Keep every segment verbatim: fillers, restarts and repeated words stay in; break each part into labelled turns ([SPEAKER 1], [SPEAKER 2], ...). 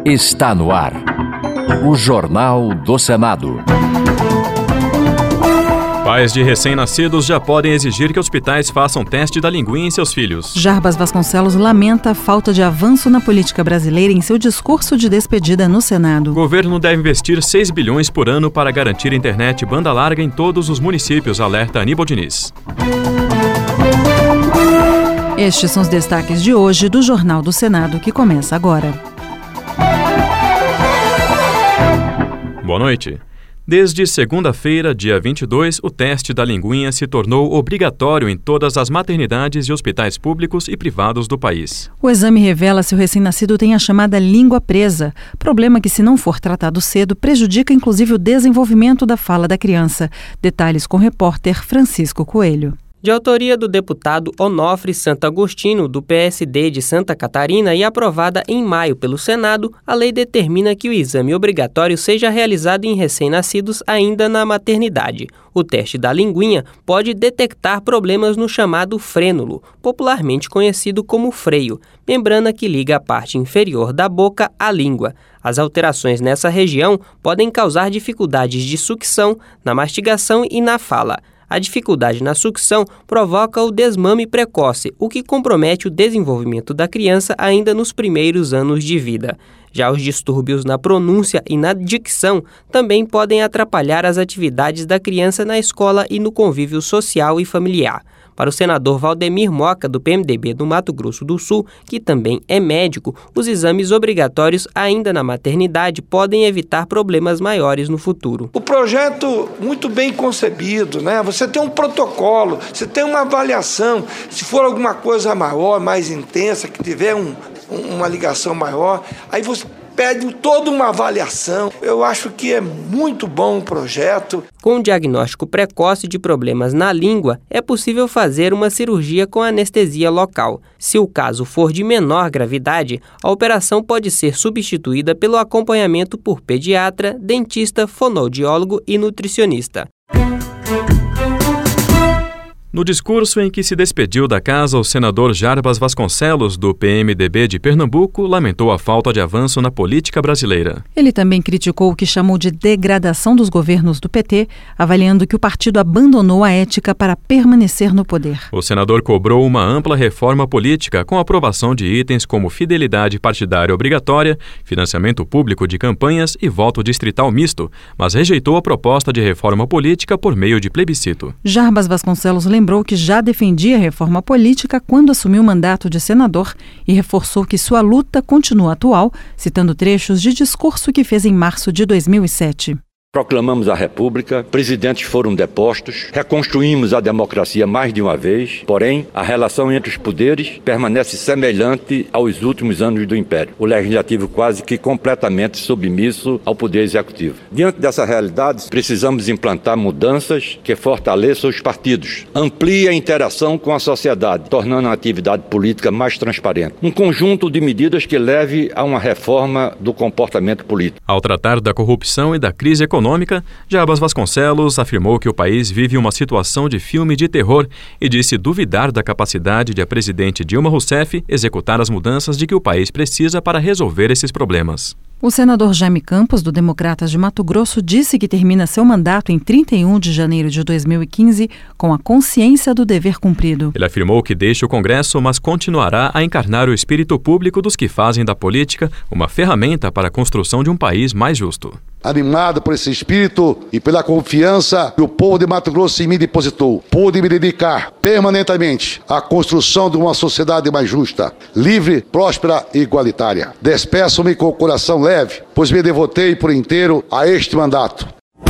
[SPEAKER 1] Está no ar. O Jornal do Senado.
[SPEAKER 2] Pais de recém-nascidos já podem exigir que hospitais façam teste da linguinha em seus filhos.
[SPEAKER 3] Jarbas Vasconcelos lamenta a falta de avanço na política brasileira em seu discurso de despedida no Senado.
[SPEAKER 2] O governo deve investir seis bilhões por ano para garantir internet banda larga em todos os municípios, alerta Aníbal Diniz.
[SPEAKER 3] Estes são os destaques de hoje do Jornal do Senado, que começa agora.
[SPEAKER 2] Boa noite. Desde segunda-feira, dia vinte e dois, o teste da linguinha se tornou obrigatório em todas as maternidades e hospitais públicos e privados do país.
[SPEAKER 3] O exame revela se o recém-nascido tem a chamada língua presa, problema que, se não for tratado cedo, prejudica inclusive o desenvolvimento da fala da criança. Detalhes com o repórter Francisco Coelho.
[SPEAKER 4] De autoria do deputado Onofre Santagostino, do P S D de Santa Catarina e aprovada em maio pelo Senado, a lei determina que o exame obrigatório seja realizado em recém-nascidos ainda na maternidade. O teste da linguinha pode detectar problemas no chamado frênulo, popularmente conhecido como freio, membrana que liga a parte inferior da boca à língua. As alterações nessa região podem causar dificuldades de sucção, na mastigação e na fala. A dificuldade na sucção provoca o desmame precoce, o que compromete o desenvolvimento da criança ainda nos primeiros anos de vida. Já os distúrbios na pronúncia e na dicção também podem atrapalhar as atividades da criança na escola e no convívio social e familiar. Para o senador Valdemir Moca, do P M D B do Mato Grosso do Sul, que também é médico, os exames obrigatórios ainda na maternidade podem evitar problemas maiores no futuro.
[SPEAKER 5] O projeto muito bem concebido, né? Você tem um protocolo, você tem uma avaliação. Se for alguma coisa maior, mais intensa, que tiver um, uma ligação maior, aí você pede toda uma avaliação. Eu acho que é muito bom o projeto.
[SPEAKER 4] Com o diagnóstico precoce de problemas na língua, é possível fazer uma cirurgia com anestesia local. Se o caso for de menor gravidade, a operação pode ser substituída pelo acompanhamento por pediatra, dentista, fonoaudiólogo e nutricionista.
[SPEAKER 2] No discurso em que se despediu da casa, o senador Jarbas Vasconcelos, do P M D B de Pernambuco, lamentou a falta de avanço na política brasileira.
[SPEAKER 3] Ele também criticou o que chamou de degradação dos governos do P T, avaliando que o partido abandonou a ética para permanecer no poder.
[SPEAKER 2] O senador cobrou uma ampla reforma política com aprovação de itens como fidelidade partidária obrigatória, financiamento público de campanhas e voto distrital misto, mas rejeitou a proposta de reforma política por meio de plebiscito.
[SPEAKER 3] Jarbas Vasconcelos lembrou lembrou que já defendia a reforma política quando assumiu o mandato de senador e reforçou que sua luta continua atual, citando trechos de discurso que fez em março de dois mil e sete.
[SPEAKER 6] Proclamamos a República, presidentes foram depostos, reconstruímos a democracia mais de uma vez, porém, a relação entre os poderes permanece semelhante aos últimos anos do Império. O Legislativo quase que completamente submisso ao Poder Executivo. Diante dessa realidade, precisamos implantar mudanças que fortaleçam os partidos, ampliem a interação com a sociedade, tornando a atividade política mais transparente. Um conjunto de medidas que leve a uma reforma do comportamento político.
[SPEAKER 2] Ao tratar da corrupção e da crise econômica, Econômica, Jarbas Vasconcelos afirmou que o país vive uma situação de filme de terror e disse duvidar da capacidade de a presidente Dilma Rousseff executar as mudanças de que o país precisa para resolver esses problemas.
[SPEAKER 3] O senador Jaime Campos, do Democratas de Mato Grosso, disse que termina seu mandato em trinta e um de janeiro de dois mil e quinze com a consciência do dever cumprido.
[SPEAKER 2] Ele afirmou que deixa o Congresso, mas continuará a encarnar o espírito público dos que fazem da política uma ferramenta para a construção de um país mais justo.
[SPEAKER 7] Animado por esse espírito e pela confiança que o povo de Mato Grosso em mim depositou, pude me dedicar permanentemente à construção de uma sociedade mais justa, livre, próspera e igualitária. Despeço-me com o coração leve, pois me devotei por inteiro a este mandato.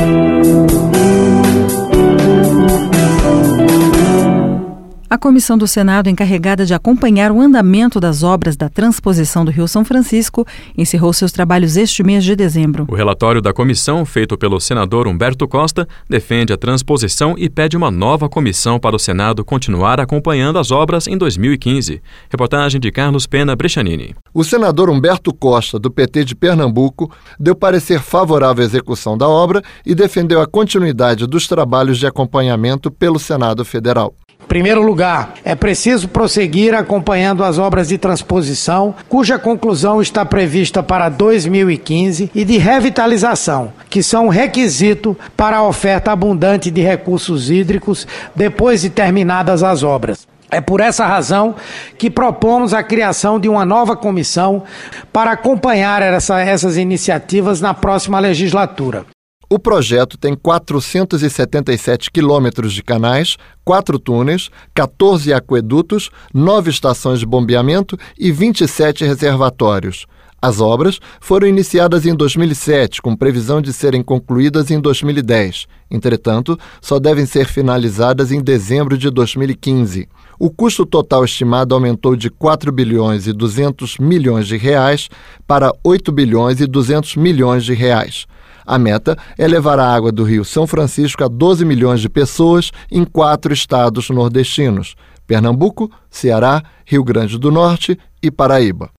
[SPEAKER 3] A comissão do Senado, encarregada de acompanhar o andamento das obras da transposição do Rio São Francisco, encerrou seus trabalhos este mês de dezembro.
[SPEAKER 2] O relatório da comissão, feito pelo senador Humberto Costa, defende a transposição e pede uma nova comissão para o Senado continuar acompanhando as obras em dois mil e quinze. Reportagem de Carlos Pena Brechanini.
[SPEAKER 8] O senador Humberto Costa, do P T de Pernambuco, deu parecer favorável à execução da obra e defendeu a continuidade dos trabalhos de acompanhamento pelo Senado Federal.
[SPEAKER 9] Em primeiro lugar, é preciso prosseguir acompanhando as obras de transposição, cuja conclusão está prevista para dois mil e quinze, e de revitalização, que são um requisito para a oferta abundante de recursos hídricos depois de terminadas as obras. É por essa razão que propomos a criação de uma nova comissão para acompanhar essa, essas iniciativas na próxima legislatura.
[SPEAKER 8] O projeto tem quatrocentos e setenta e sete quilômetros de canais, quatro túneis, quatorze aquedutos, nove estações de bombeamento e vinte e sete reservatórios. As obras foram iniciadas em dois mil e sete, com previsão de serem concluídas em dois mil e dez. Entretanto, só devem ser finalizadas em dezembro de dois mil e quinze. O custo total estimado aumentou de quatro bilhões e duzentos milhões de reais para oito bilhões e duzentos milhões de reais. A meta é levar a água do Rio São Francisco a doze milhões de pessoas em quatro estados nordestinos: Pernambuco, Ceará, Rio Grande do Norte e Paraíba.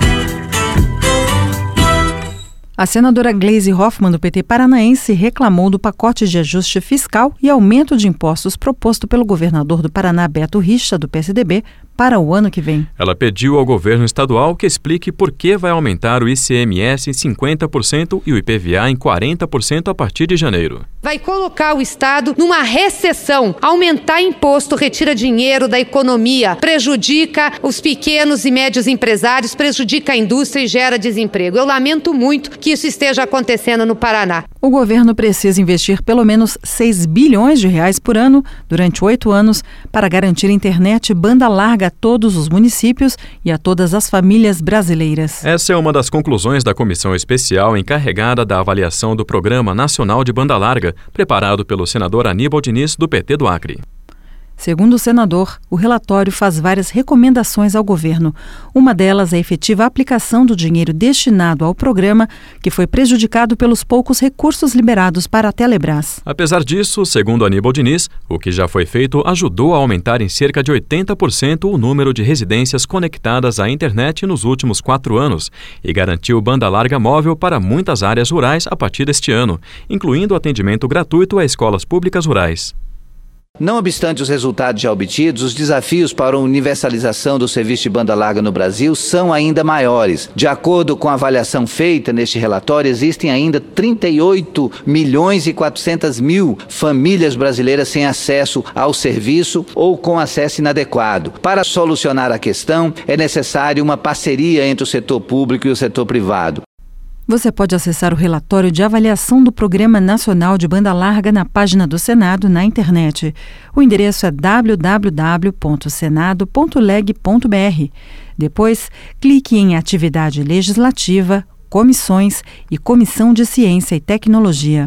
[SPEAKER 3] A senadora Gleisi Hoffmann, do P T paranaense, reclamou do pacote de ajuste fiscal e aumento de impostos proposto pelo governador do Paraná, Beto Richa, do P S D B, para o ano que vem.
[SPEAKER 2] Ela pediu ao governo estadual que explique por que vai aumentar o I C M S em cinquenta por cento e o I P V A em quarenta por cento a partir de janeiro.
[SPEAKER 10] Vai colocar o Estado numa recessão. Aumentar imposto retira dinheiro da economia, prejudica os pequenos e médios empresários, prejudica a indústria e gera desemprego. Eu lamento muito que isso esteja acontecendo no Paraná.
[SPEAKER 3] O governo precisa investir pelo menos seis bilhões de reais por ano durante oito anos para garantir internet banda larga a todos os municípios e a todas as famílias brasileiras.
[SPEAKER 2] Essa é uma das conclusões da comissão especial encarregada da avaliação do Programa Nacional de Banda Larga, preparado pelo senador Aníbal Diniz, do P T do Acre.
[SPEAKER 3] Segundo o senador, o relatório faz várias recomendações ao governo. Uma delas é a efetiva aplicação do dinheiro destinado ao programa, que foi prejudicado pelos poucos recursos liberados para a Telebrás.
[SPEAKER 2] Apesar disso, segundo Aníbal Diniz, o que já foi feito ajudou a aumentar em cerca de oitenta por cento o número de residências conectadas à internet nos últimos quatro anos e garantiu banda larga móvel para muitas áreas rurais a partir deste ano, incluindo atendimento gratuito a escolas públicas rurais.
[SPEAKER 11] Não obstante os resultados já obtidos, os desafios para a universalização do serviço de banda larga no Brasil são ainda maiores. De acordo com a avaliação feita neste relatório, existem ainda trinta e oito milhões e quatrocentas mil famílias brasileiras sem acesso ao serviço ou com acesso inadequado. Para solucionar a questão, é necessário uma parceria entre o setor público e o setor privado.
[SPEAKER 3] Você pode acessar o relatório de avaliação do Programa Nacional de Banda Larga na página do Senado na internet. O endereço é w w w ponto senado ponto leg ponto b r. Depois, clique em Atividade Legislativa, Comissões e Comissão de Ciência e Tecnologia.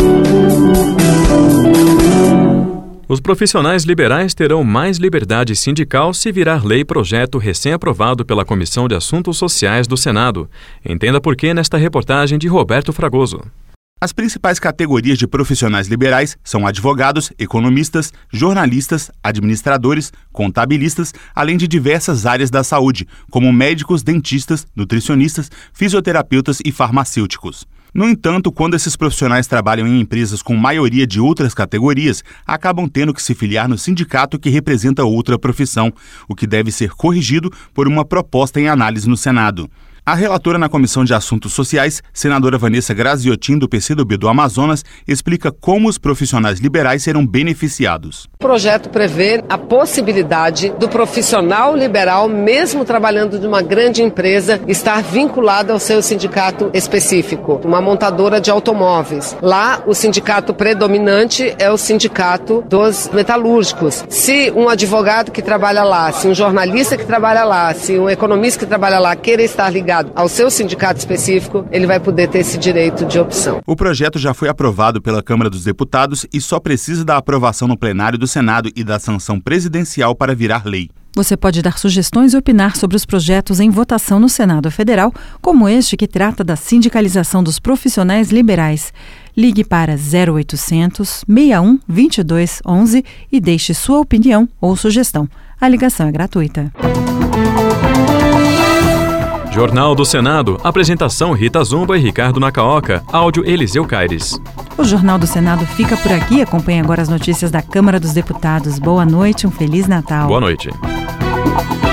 [SPEAKER 2] Os profissionais liberais terão mais liberdade sindical se virar lei projeto recém-aprovado pela Comissão de Assuntos Sociais do Senado. Entenda por que nesta reportagem de Roberto Fragoso.
[SPEAKER 12] As principais categorias de profissionais liberais são advogados, economistas, jornalistas, administradores, contabilistas, além de diversas áreas da saúde, como médicos, dentistas, nutricionistas, fisioterapeutas e farmacêuticos. No entanto, quando esses profissionais trabalham em empresas com maioria de outras categorias, acabam tendo que se filiar no sindicato que representa outra profissão, o que deve ser corrigido por uma proposta em análise no Senado. A relatora na Comissão de Assuntos Sociais, senadora Vanessa Graziotin, do P C do B do Amazonas, explica como os profissionais liberais serão beneficiados.
[SPEAKER 13] O projeto prevê a possibilidade do profissional liberal, mesmo trabalhando de uma grande empresa, estar vinculado ao seu sindicato específico, uma montadora de automóveis. Lá, o sindicato predominante é o sindicato dos metalúrgicos. Se um advogado que trabalha lá, se um jornalista que trabalha lá, se um economista que trabalha lá queira estar ligado ao seu sindicato específico, ele vai poder ter esse direito de opção.
[SPEAKER 12] O projeto já foi aprovado pela Câmara dos Deputados e só precisa da aprovação no plenário do Senado e da sanção presidencial para virar lei.
[SPEAKER 3] Você pode dar sugestões e opinar sobre os projetos em votação no Senado Federal, como este que trata da sindicalização dos profissionais liberais. Ligue para zero oitocentos, seis um, dois dois, onze e deixe sua opinião ou sugestão. A ligação é gratuita.
[SPEAKER 2] Jornal do Senado. Apresentação Rita Zumba e Ricardo Nacaoca. Áudio Eliseu Caires.
[SPEAKER 3] O Jornal do Senado fica por aqui. Acompanhe agora as notícias da Câmara dos Deputados. Boa noite, um Feliz Natal.
[SPEAKER 2] Boa noite.